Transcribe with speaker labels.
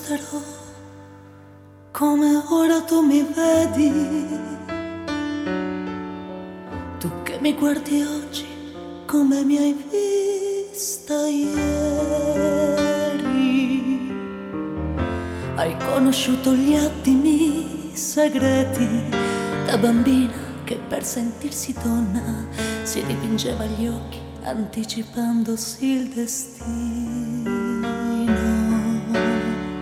Speaker 1: resterò come ora tu mi vedi, tu che mi guardi oggi come mi hai vista ieri. Hai conosciuto gli attimi segreti da bambina che per sentirsi donna si dipingeva gli occhi anticipandosi il destino.